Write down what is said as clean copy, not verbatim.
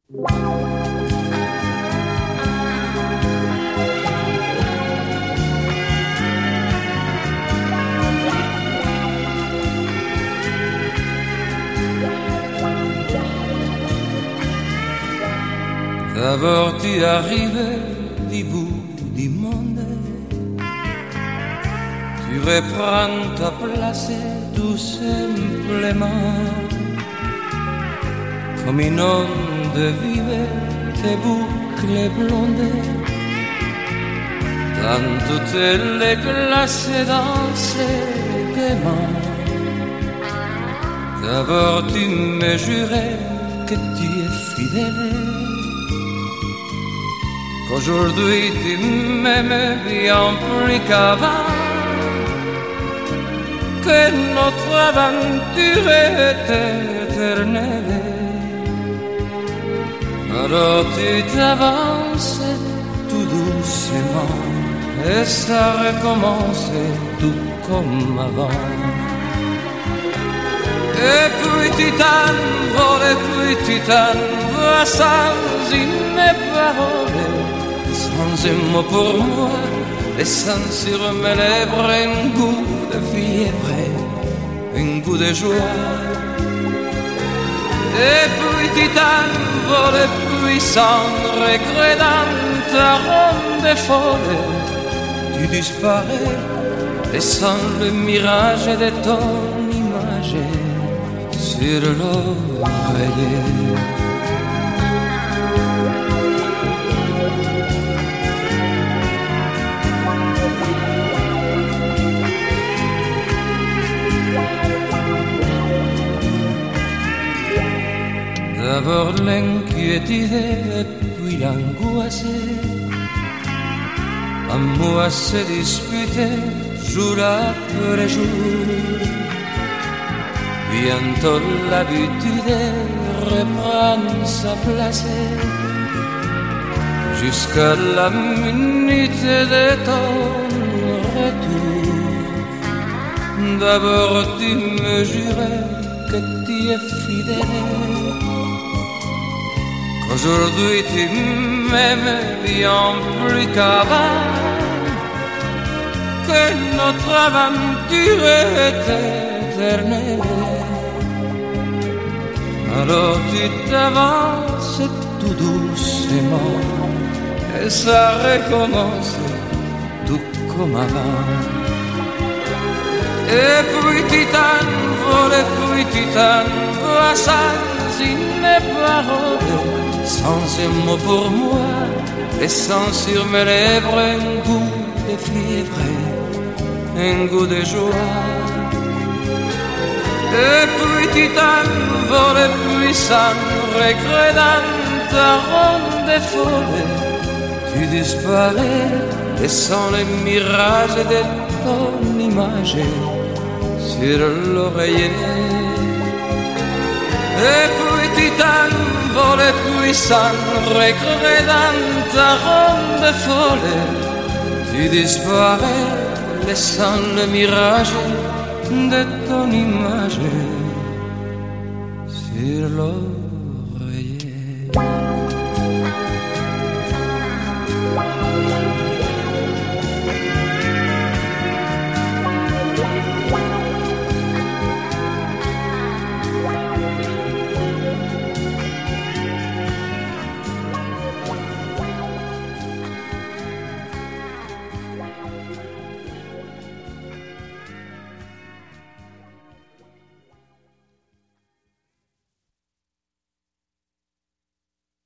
D'abord tu arrives du bout du monde, tu reprends ta place tout simplement. Comme une onde vive, tes boucles blondes, dans toutes les glaces dansent gaiement. D'abord tu me jurais que tu es fidèle, qu'aujourd'hui tu m'aimes bien plus qu'avant, que notre aventure est éternelle. Alors tu t'avances tout doucement et ça recommence tout comme avant. Et puis tu t'envoles, et puis tu t'envoles sans une parole, sans un mot pour moi, laissant sur mes lèvres un goût de fièvre, un goût de joie. Et puis tu t'envoles, et puis sans regret dans ta ronde folle, tu disparais, laissant le mirage de ton image sur l'oreiller. D'abord l'inquiétude et puis l'angoisse, à moi se disputer jour après jour. Bientôt l'habitude reprend sa place, jusqu'à la minute de ton retour. D'abord tu me jurais que tu es fidèle, qu'aujourd'hui tu m'aimes bien plus qu'avant, que notre aventure est éternelle. Alors tu t'avances tout doucement et ça recommence tout comme avant. Et puis tu t'envoles, et puis tu t'envoles sans une parole, sans un mot pour moi, laissant sur mes lèvres un goût de fièvre, un goût de joie. Et puis tu t'envoles, et puis sans regret dans ta ronde folle, tu disparais, laissant les mirages de ton image sur l'oreiller. Et puis tu t'envoles, et puis sans regret dans ta ronde folle, tu disparais, laissant le mirage de ton image sur l'eau.